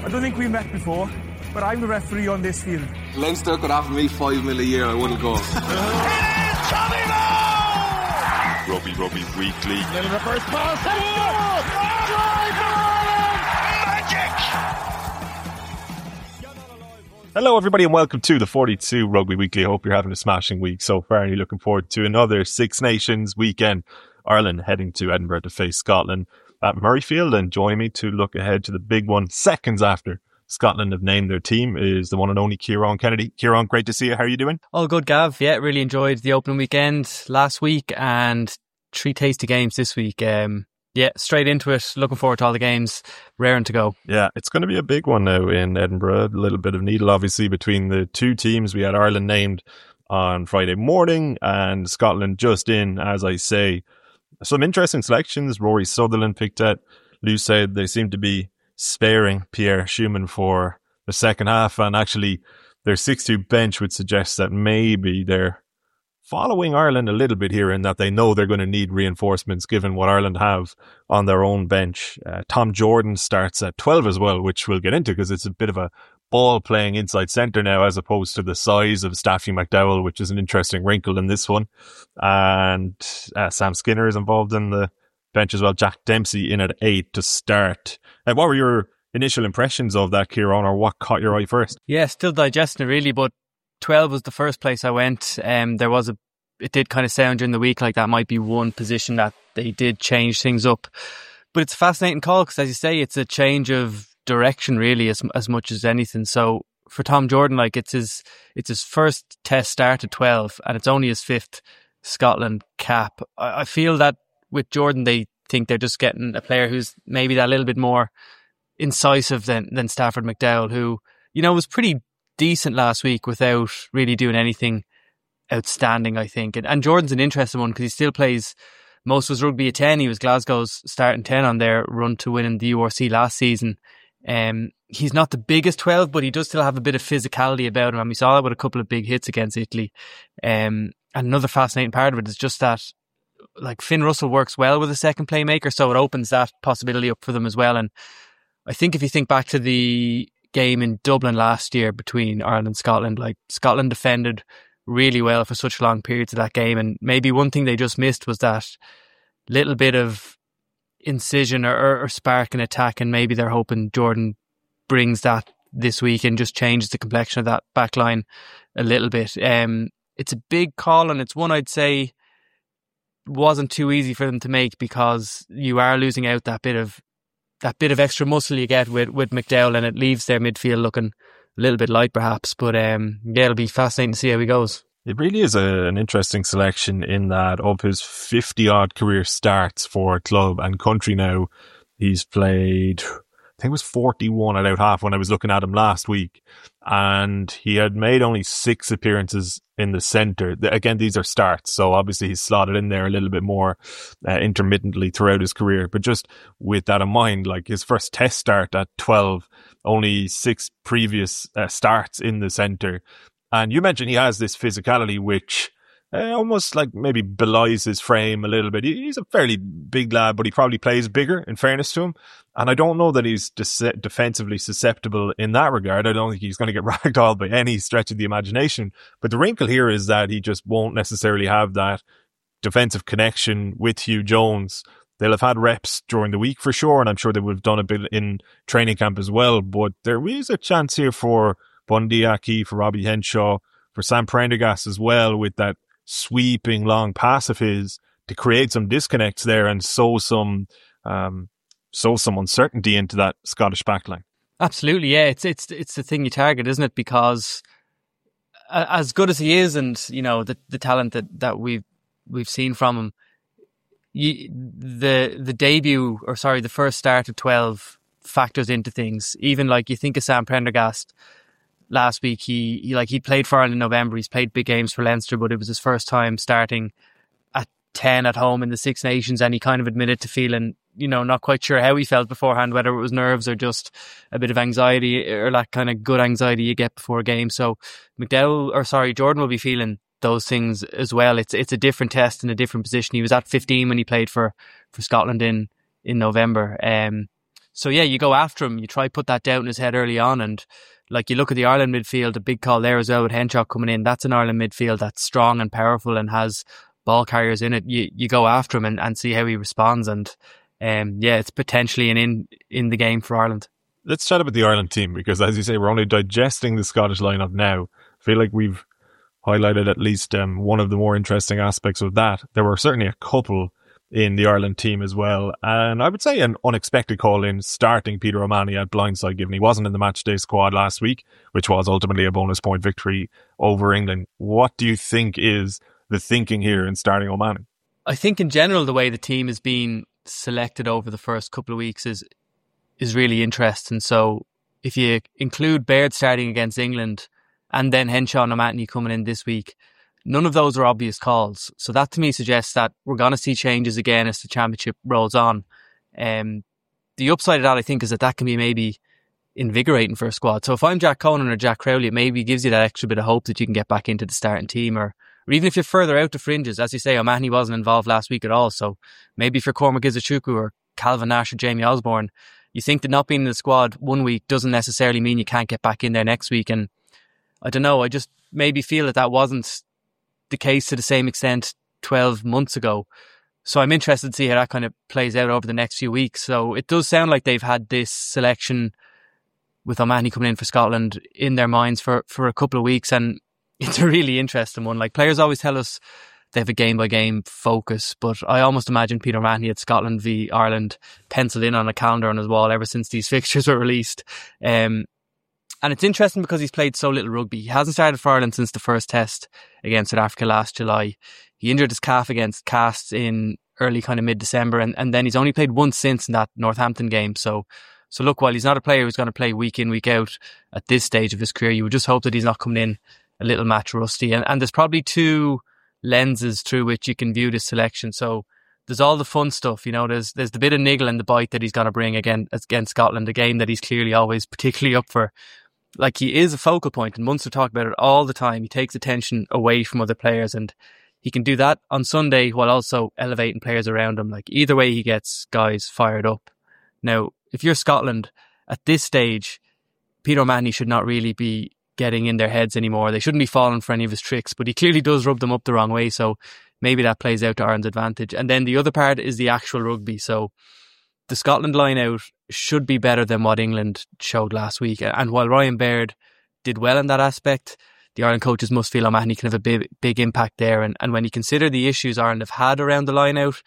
I don't think we met before, but I'm the referee on this field. Leinster could offer me $5 million a year, I wouldn't go. It is Tommy Moe! Rugby Weekly. Little reverse pass. Magic! Hello everybody and welcome to the 42 Rugby Weekly. I hope you're having a smashing week so far and you're looking forward to another Six Nations weekend. Ireland heading to Edinburgh to face Scotland at Murrayfield, and joining me to look ahead to the big one seconds after Scotland have named their team is the one and only Ciarán Kennedy. Ciarán, great to see you. How are you doing? All good, Gav. Yeah, really enjoyed the opening weekend last week and 3 tasty games this week. Yeah, straight into it. Looking forward to all the games. Raring to go. Yeah, it's going to be a big one now in Edinburgh. A little bit of needle, obviously, between the two teams. We had Ireland named on Friday morning and Scotland just in, as I say. Some interesting selections. Rory Sutherland picked at Lou said they seem to be sparing Pierre Schumann for the second half, and actually their 6-2 bench would suggest that maybe they're following Ireland a little bit here in that they know they're going to need reinforcements given what Ireland have on their own bench. Tom Jordan starts at 12 as well, which we'll get into because it's a bit of a ball playing inside centre now as opposed to the size of Staffy McDowell, which is an interesting wrinkle in this one. And Sam Skinner is involved in the bench as well. Jack Dempsey in at 8 to start. What were your initial impressions of that, Ciarán, or what caught your eye first? Yeah, still digesting it really, but 12 was the first place I went. It did kind of sound during the week like that might be one position that they did change things up. But it's a fascinating call because, as you say, it's a change of direction really as much as anything. So for Tom Jordan, like it's his first test start at 12 and it's only his 5th Scotland cap. I feel that with Jordan, they think they're just getting a player who's maybe that little bit more incisive than Stafford McDowell, who, you know, was pretty decent last week without really doing anything outstanding, I think. And Jordan's an interesting one because he still plays most of his rugby at 10. He was Glasgow's starting 10 on their run to winning the URC last season. He's not the biggest 12, but he does still have a bit of physicality about him, and we saw that with a couple of big hits against Italy. And another fascinating part of it is just that, like, Finn Russell works well with a second playmaker, so it opens that possibility up for them as well. And I think if you think back to the game in Dublin last year between Ireland and Scotland, like, Scotland defended really well for such long periods of that game, and maybe one thing they just missed was that little bit of incision or spark in attack, and maybe they're hoping Jordan brings that this week and just changes the complexion of that back line a little bit. It's a big call, and it's one I'd say wasn't too easy for them to make because you are losing out that bit of extra muscle you get with McDowell, and it leaves their midfield looking a little bit light perhaps. But yeah, it'll be fascinating to see how he goes. It really is an interesting selection in that of his 50-odd career starts for club and country now, he's played, I think it was 41 at out half when I was looking at him last week, and he had made only 6 appearances in the centre. Again, these are starts, so obviously he's slotted in there a little bit more intermittently throughout his career. But just with that in mind, like his first test start at 12, only 6 previous starts in the centre. And you mentioned he has this physicality which almost like maybe belies his frame a little bit. He's a fairly big lad, but he probably plays bigger, in fairness to him. And I don't know that he's defensively susceptible in that regard. I don't think he's going to get ragdolled by any stretch of the imagination. But the wrinkle here is that he just won't necessarily have that defensive connection with Hugh Jones. They'll have had reps during the week for sure, and I'm sure they would have done a bit in training camp as well. But there is a chance here for Bundy Aki, for Robbie Henshaw, for Sam Prendergast as well, with that sweeping long pass of his to create some disconnects there and sow some uncertainty into that Scottish backline. Absolutely, yeah. It's the thing you target, isn't it? Because as good as he is, and you know the talent that we've seen from him, the debut, or sorry, the first start at 12 factors into things. Even like you think of Sam Prendergast last week, he played for Ireland in November. He's played big games for Leinster, but it was his first time starting at 10 at home in the Six Nations, and he kind of admitted to feeling, you know, not quite sure how he felt beforehand, whether it was nerves or just a bit of anxiety, or that kind of good anxiety you get before a game. So Jordan will be feeling those things as well. It's a different test in a different position. He was at 15 when he played for Scotland in November. So yeah, you go after him. You try to put that doubt in his head early on. And like you look at the Ireland midfield, a big call there as well with Henshaw coming in. That's an Ireland midfield that's strong and powerful and has ball carriers in it. You go after him and see how he responds. And it's potentially an in the game for Ireland. Let's chat about the Ireland team, because as you say, we're only digesting the Scottish lineup now. I feel like we've highlighted at least one of the more interesting aspects of that. There were certainly a couple in the Ireland team as well. And I would say an unexpected call in starting Peter O'Mahony at blindside, given he wasn't in the matchday squad last week, which was ultimately a bonus point victory over England. What do you think is the thinking here in starting O'Mahony? I think in general, the way the team has been selected over the first couple of weeks is really interesting. So if you include Baird starting against England and then Henshaw and O'Mahony coming in this week, none of those are obvious calls. So that to me suggests that we're going to see changes again as the championship rolls on. The upside of that, I think, is that can be maybe invigorating for a squad. So if I'm Jack Conan or Jack Crowley, it maybe gives you that extra bit of hope that you can get back into the starting team, or even if you're further out the fringes. As you say, O'Mahony wasn't involved last week at all. So maybe for Cormac Izuchukwu or Calvin Nash or Jamie Osborne, you think that not being in the squad one week doesn't necessarily mean you can't get back in there next week. And I don't know, I just maybe feel that wasn't the case to the same extent 12 months ago. So I'm interested to see how that kind of plays out over the next few weeks. So it does sound like they've had this selection with O'Mahony coming in for Scotland in their minds for a couple of weeks. And it's a really interesting one. Like, players always tell us they have a game-by-game focus, but I almost imagine Peter O'Mahony at Scotland v Ireland penciled in on a calendar on his wall ever since these fixtures were released. And it's interesting because he's played so little rugby. He hasn't started for Ireland since the first test against South Africa last July. He injured his calf against Castres in early kind of mid-December, and then he's only played once since in that Northampton game. So look, while he's not a player who's going to play week in, week out at this stage of his career, you would just hope that he's not coming in a little match rusty. And there's probably two lenses through which you can view this selection. So there's all the fun stuff, there's the bit of niggle and the bite that he's going to bring again against Scotland, a game that he's clearly always particularly up for. Like, he is a focal point, and Munster talk about it all the time. He takes attention away from other players, and he can do that on Sunday while also elevating players around him. Like, either way, he gets guys fired up. Now, if you're Scotland at this stage, Peter O'Mahony should not really be getting in their heads anymore. They shouldn't be falling for any of his tricks, but he clearly does rub them up the wrong way. So maybe that plays out to Ireland's advantage. And then the other part is the actual rugby. So the Scotland line out should be better than what England showed last week. And while Ryan Baird did well in that aspect, the Ireland coaches must feel O'Mahony can have a big impact there. And when you consider the issues Ireland have had around the line out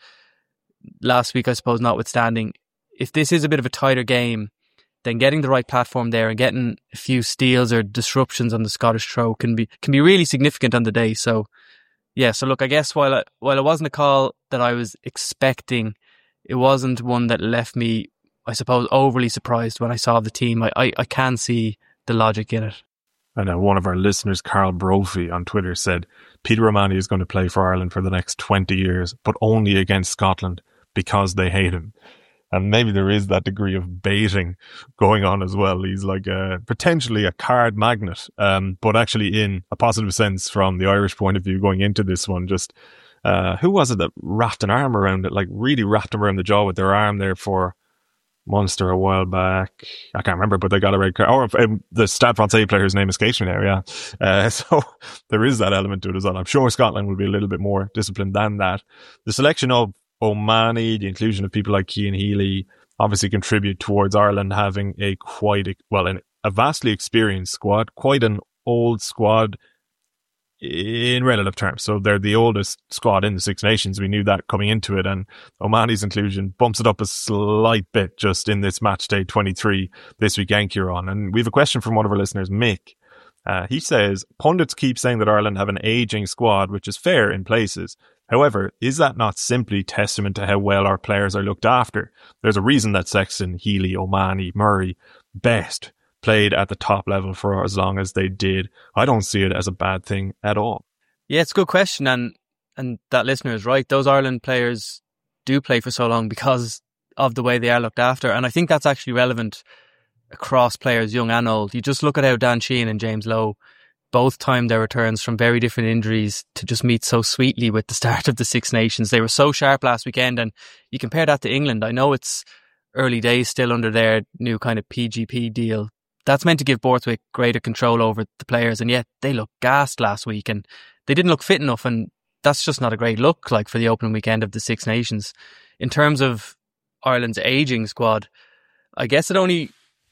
last week, I suppose, notwithstanding, if this is a bit of a tighter game, then getting the right platform there and getting a few steals or disruptions on the Scottish throw can be really significant on the day. So yeah, so look, I guess while it wasn't a call that I was expecting, it wasn't one that left me, I suppose, overly surprised when I saw the team. I can see the logic in it. And one of our listeners, Carl Brophy on Twitter, said Peter O'Mahony is going to play for Ireland for the next 20 years, but only against Scotland because they hate him. And maybe there is that degree of baiting going on as well. He's like potentially a card magnet, but actually in a positive sense from the Irish point of view going into this one. Just who was it that wrapped an arm around it, like really wrapped him around the jaw with their arm there for Munster a while back? I can't remember, but they got a red card. Or the Stade Francais player's name escapes me now, yeah. So there is that element to it as well. I'm sure Scotland will be a little bit more disciplined than that. The selection of O'Mahony, the inclusion of people like Cian Healy, obviously contribute towards Ireland having a vastly experienced squad, quite an old squad in relative terms. So they're the oldest squad in the Six Nations. We knew that coming into it, and O'Mahony's inclusion bumps it up a slight bit just in this match day 23 this week in Kieran. And we have a question from one of our listeners, Mick. He says, pundits keep saying that Ireland have an ageing squad, which is fair in places. However, is that not simply testament to how well our players are looked after? There's a reason that Sexton, Healy, O'Mahony, Murray, Best played at the top level for as long as they did. I don't see it as a bad thing at all. Yeah, it's a good question. And that listener is right. Those Ireland players do play for so long because of the way they are looked after. And I think that's actually relevant across players, young and old. You just look at how Dan Sheehan and James Lowe both timed their returns from very different injuries to just meet so sweetly with the start of the Six Nations. They were so sharp last weekend, and you compare that to England. I know it's early days still under their new kind of PGP deal. That's meant to give Borthwick greater control over the players, and yet they looked gassed last week and they didn't look fit enough, and that's just not a great look like for the opening weekend of the Six Nations. In terms of Ireland's ageing squad, I guess it only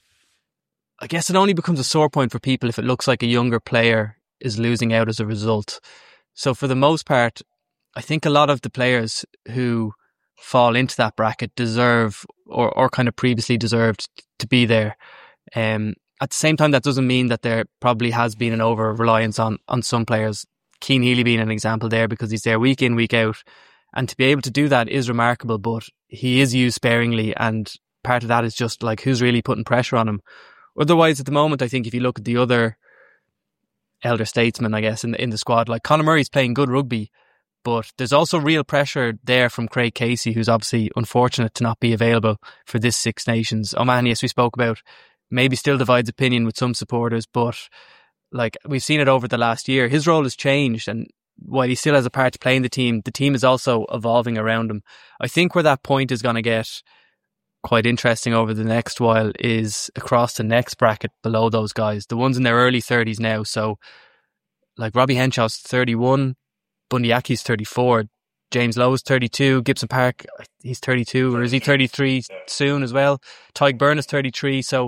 becomes a sore point for people if it looks like a younger player is losing out as a result. So for the most part, I think a lot of the players who fall into that bracket deserve or kind of previously deserved to be there. At the same time, that doesn't mean that there probably has been an over-reliance on some players. Cian Healy being an example there, because he's there week in, week out. And to be able to do that is remarkable, but he is used sparingly, and part of that is just like who's really putting pressure on him. Otherwise, at the moment, I think if you look at the other elder statesmen, I guess, in the squad, like Conor Murray's playing good rugby, but there's also real pressure there from Craig Casey, who's obviously unfortunate to not be available for this Six Nations. Oman, yes, we spoke about, maybe still divides opinion with some supporters, but like we've seen it over the last year, his role has changed, and while he still has a part to play in the team is also evolving around him. I think where that point is going to get quite interesting over the next while is across the next bracket below those guys, the ones in their early 30s now. So like Robbie Henshaw's 31, Bundy Aki's 34, James Lowe's 32, Gibson Park, he's 32, or is he 33 soon as well? Tyke Byrne is 33. So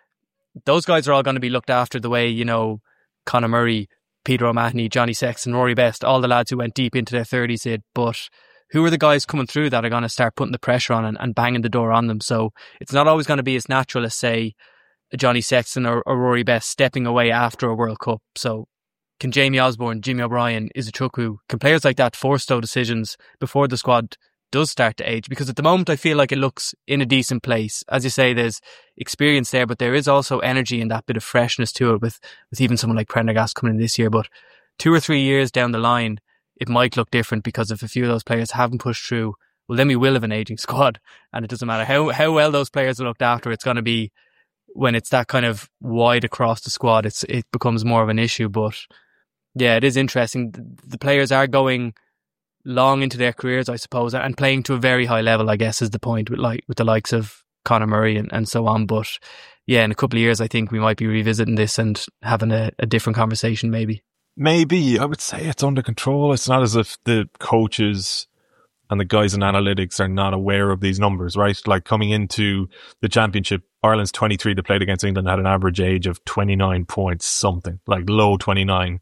those guys are all going to be looked after the way, you know, Conor Murray, Peter O'Mahony, Johnny Sexton, Rory Best, all the lads who went deep into their 30s did. But who are the guys coming through that are going to start putting the pressure on and banging the door on them? So it's not always going to be as natural as, say, a Johnny Sexton or Rory Best stepping away after a World Cup. So can Jamie Osborne, Jimmy O'Brien, Izuchukwu, can players like that force those decisions before the squad does start to age? Because at the moment I feel like it looks in a decent place. As you say, there's experience there, but there is also energy and that bit of freshness to it with even someone like Prendergast coming in this year. But 2 or 3 years down the line, it might look different, because if a few of those players haven't pushed through, well, then we will have an aging squad, and it doesn't matter how well those players are looked after. It's going to be, when it's that kind of wide across the squad, it becomes more of an issue. But yeah, it is interesting. The players are going long into their careers, I suppose, and playing to a very high level, I guess, is the point with the likes of Conor Murray and so on. But yeah, in a couple of years, I think we might be revisiting this and having a different conversation, maybe. Maybe. I would say it's under control. It's not as if the coaches and the guys in analytics are not aware of these numbers, right? Like coming into the championship, Ireland's 23 that played against England had an average age of 29 points something, like low 29.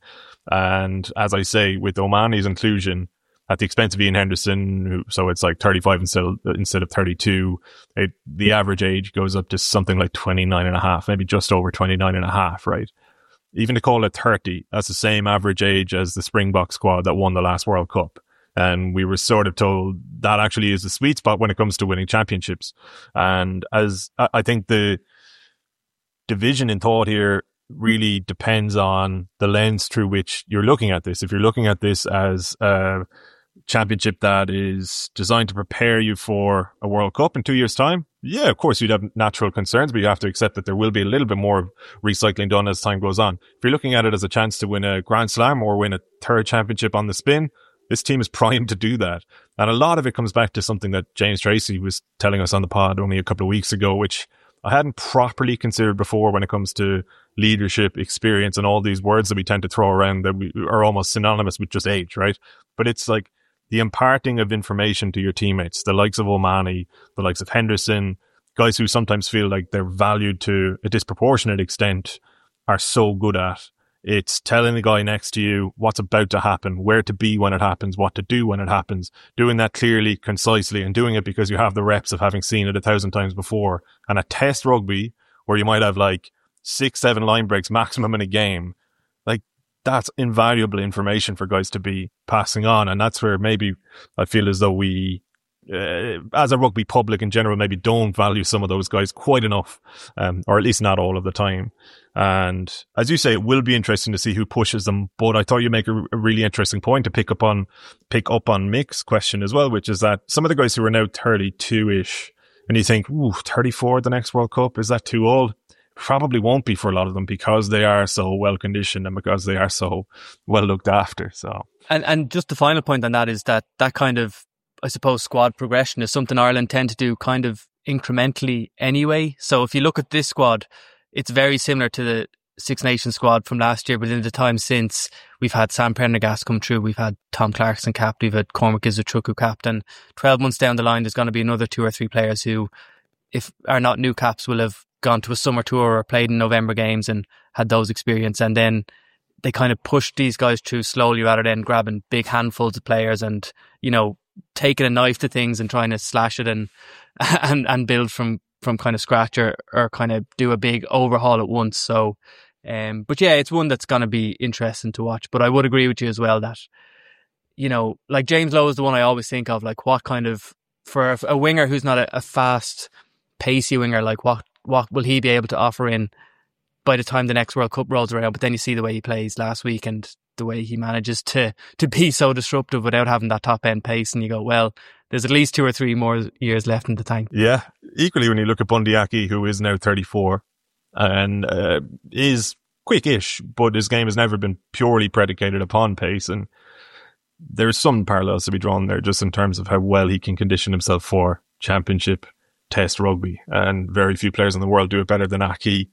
And as I say, with O'Mahony's inclusion at the expense of Ian Henderson, so it's like 35 instead of 32, the average age goes up to something like 29 and a half, maybe just over 29 and a half, right? Even to call it 30, that's the same average age as the Springbok squad that won the last World Cup. And we were sort of told that actually is the sweet spot when it comes to winning championships. And as I think the division in thought here really depends on the lens through which you're looking at this. If you're looking at this as a championship that is designed to prepare you for a World Cup in 2 years' time, yeah, of course you'd have natural concerns, but you have to accept that there will be a little bit more recycling done as time goes on. If you're looking at it as a chance to win a Grand Slam or win a third championship on the spin, this team is primed to do that. And a lot of it comes back to something that James Tracy was telling us on the pod only a couple of weeks ago, which I hadn't properly considered before when it comes to leadership, experience, and all these words that we tend to throw around that we are almost synonymous with just age, right? But it's like the imparting of information to your teammates, the likes of O'Mahony, the likes of Henderson, guys who sometimes feel like they're valued to a disproportionate extent, are so good at. It's telling the guy next to you what's about to happen, where to be when it happens, what to do when it happens, doing that clearly, concisely, and doing it because you have the reps of having seen it 1,000 times before. And a test rugby where you might have like 6-7 line breaks maximum in a game, like that's invaluable information for guys to be passing on. And that's where maybe I feel as though we, as a rugby public in general, maybe don't value some of those guys quite enough, or at least not all of the time. And as you say, it will be interesting to see who pushes them. But I thought you make a really interesting point to pick up on Mick's question as well, which is that some of the guys who are now 32-ish, and you think, ooh, 34 the next World Cup, is that too old? Probably won't be for a lot of them because they are so well conditioned and because they are so well looked after. So, and just the final point on that is that kind of, I suppose, squad progression is something Ireland tend to do kind of incrementally anyway. So if you look at this squad, it's very similar to the Six Nations squad from last year, but in the time since, we've had Sam Prendergast come through, we've had Tom Clarkson captain, we've had Cormac Izuchukwu captain. 12 months down the line, there's going to be another 2 or 3 players who, if are not new caps, will have gone to a summer tour or played in November games and had those experience, and then they kind of pushed these guys through slowly rather than grabbing big handfuls of players and, you know, taking a knife to things and trying to slash it and build from kind of scratch or kind of do a big overhaul at once. So, but yeah, it's one that's going to be interesting to watch. But I would agree with you as well that, you know, like James Lowe is the one I always think of, like what kind of, for a winger who's not a fast, pacey winger, like what will he be able to offer in by the time the next World Cup rolls around? But then you see the way he plays last week and the way he manages to be so disruptive without having that top end pace, and you go, well, there's at least 2 or 3 more years left in the tank. Yeah, equally when you look at Bundee Aki, who is now 34 and is quick-ish, but his game has never been purely predicated upon pace, and there's some parallels to be drawn there just in terms of how well he can condition himself for championship test rugby, and very few players in the world do it better than Aki.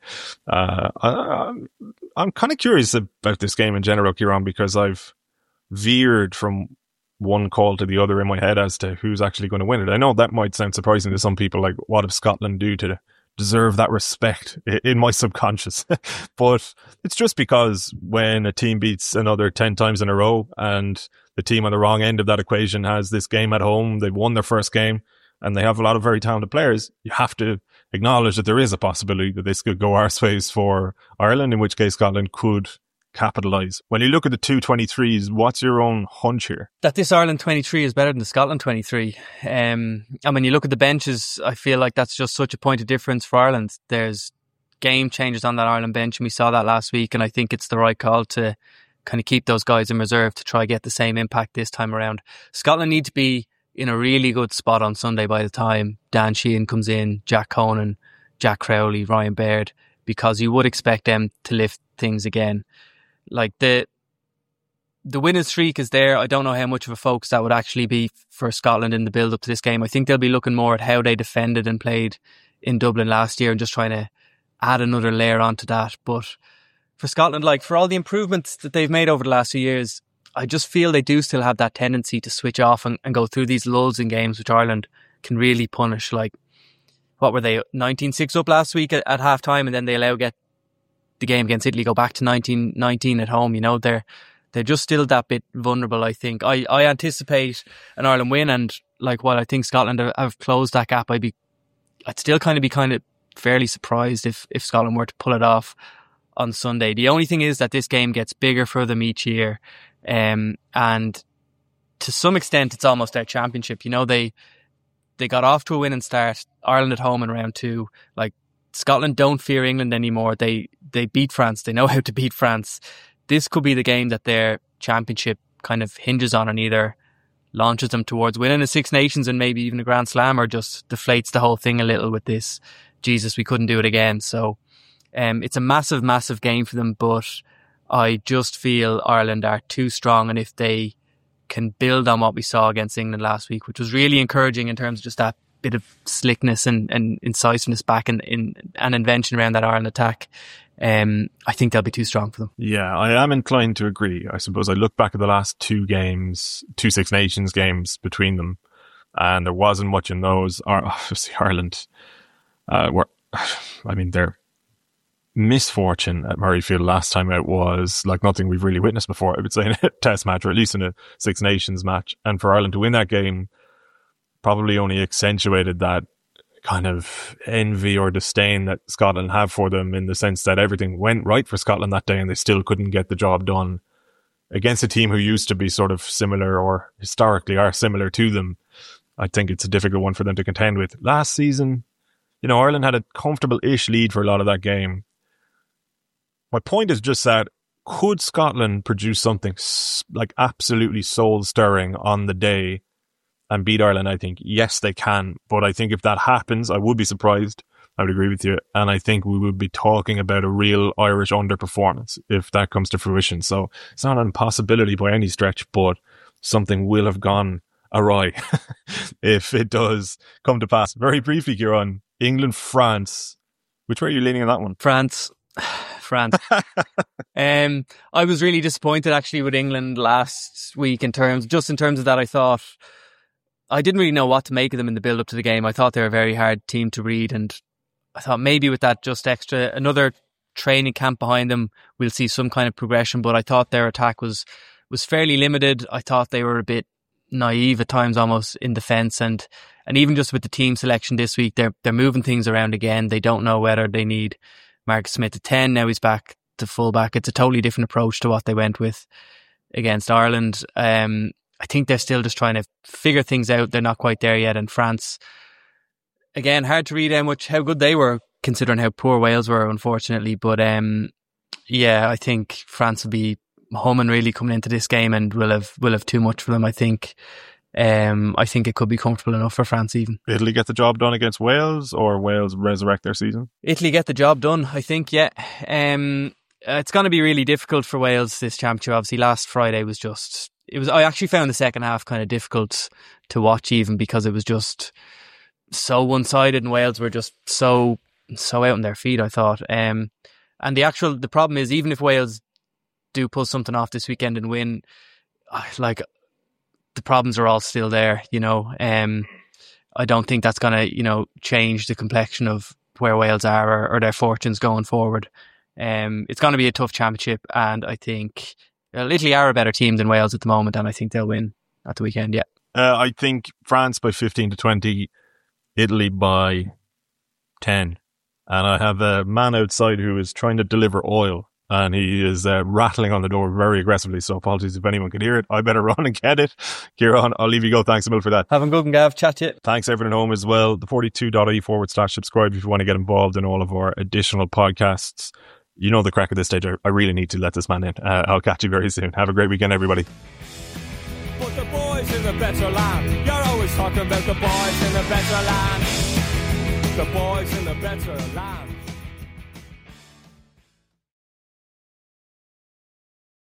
I'm kind of curious about this game in general, Kieran, because I've veered from one call to the other in my head as to who's actually going to win it. I know that might sound surprising to some people, like what if Scotland do to deserve that respect in my subconscious? But it's just because when a team beats another 10 times in a row and the team on the wrong end of that equation has this game at home, they've won their first game, and they have a lot of very talented players, you have to acknowledge that there is a possibility that this could go arseways for Ireland, in which case Scotland could capitalise. When you look at the 223s, what's your own hunch here? That this Ireland 23 is better than the Scotland 23. And when you look at the benches, I feel like that's just such a point of difference for Ireland. There's game changers on that Ireland bench, and we saw that last week, and I think it's the right call to kind of keep those guys in reserve to try get the same impact this time around. Scotland need to be in a really good spot on Sunday by the time Dan Sheehan comes in, Jack Conan, Jack Crowley, Ryan Baird, because you would expect them to lift things again. Like the winning streak is there. I don't know how much of a focus that would actually be for Scotland in the build up to this game. I think they'll be looking more at how they defended and played in Dublin last year and just trying to add another layer onto that. But for Scotland, like for all the improvements that they've made over the last few years, I just feel they do still have that tendency to switch off and go through these lulls in games, which Ireland can really punish. Like, what were they, 19-6 up last week at half time, and then they get the game against Italy go back to 19-19 at home. You know, they're just still that bit vulnerable, I think. I anticipate an Ireland win, and like while I think Scotland have closed that gap, I'd still be fairly surprised if Scotland were to pull it off on Sunday. The only thing is that this game gets bigger for them each year. And to some extent it's almost their championship. You know, they got off to a winning start, Ireland at home in round 2. Like, Scotland don't fear England anymore. They beat France. They know how to beat France. This could be the game that their championship kind of hinges on, and either launches them towards winning a Six Nations and maybe even a Grand Slam, or just deflates the whole thing a little with this, Jesus, we couldn't do it again. So it's a massive, massive game for them, but I just feel Ireland are too strong, and if they can build on what we saw against England last week, which was really encouraging in terms of just that bit of slickness and incisiveness back in an invention around that Ireland attack, I think they'll be too strong for them. Yeah, I am inclined to agree. I suppose I look back at the last 2 games, 2 Six Nations games between them, and there wasn't much in those. Obviously Ireland their misfortune at Murrayfield last time out was like nothing we've really witnessed before, I would say, in a test match, or at least in a Six Nations match. And for Ireland to win that game probably only accentuated that kind of envy or disdain that Scotland have for them, in the sense that everything went right for Scotland that day and they still couldn't get the job done against a team who used to be sort of similar, or historically are similar to them. I think it's a difficult one for them to contend with. Last season, you know, Ireland had a comfortable-ish lead for a lot of that game. My point is just that, could Scotland produce something like absolutely soul-stirring on the day and beat Ireland? I think, yes, they can. But I think if that happens, I would be surprised. I would agree with you. And I think we would be talking about a real Irish underperformance if that comes to fruition. So it's not an impossibility by any stretch, but something will have gone awry if it does come to pass. Very briefly, Kieran, England, France. Which way are you leaning on that one? France. I was really disappointed actually with England last week in terms of that. I thought I didn't really know what to make of them in the build up to the game. I thought they were a very hard team to read, and I thought maybe with that just extra another training camp behind them, we'll see some kind of progression. But I thought their attack was fairly limited. I thought they were a bit naive at times, almost in defence, and even just with the team selection this week, they're moving things around again. They don't know whether they need Marcus Smith at 10. Now he's back to fullback. It's a totally different approach to what they went with against Ireland. I think they're still just trying to figure things out. They're not quite there yet. And France, again, hard to read how good they were considering how poor Wales were, unfortunately. But I think France will be humming really coming into this game, and will have too much for them. I think it could be comfortable enough for France even. Italy get the job done against Wales, or Wales resurrect their season? Italy get the job done, I think, yeah. It's going to be really difficult for Wales, this championship. Obviously, last Friday I actually found the second half kind of difficult to watch even, because it was just so one-sided and Wales were just so out on their feet, I thought. And the problem is, even if Wales do pull something off this weekend and win, the problems are all still there, I don't think that's going to, change the complexion of where Wales are or their fortunes going forward. It's going to be a tough championship, and I think Italy are a better team than Wales at the moment, and I think they'll win at the weekend, yeah. I think France by 15-20, Italy by 10. And I have a man outside who is trying to deliver oil, and he is rattling on the door very aggressively, so apologies if anyone can hear it. I better run and get it. Kieran, I'll leave you go. Thanks a million for that. Have a good one, Gav. Chat to you. Thanks everyone at home as well. The 42.ie/subscribe if you want to get involved in all of our additional podcasts. You know the crack at this stage. I really need to let this man in. I'll catch you very soon. Have a great weekend, everybody. But the boys in the better land, you're always talking about the boys in the better land. The boys in the better land.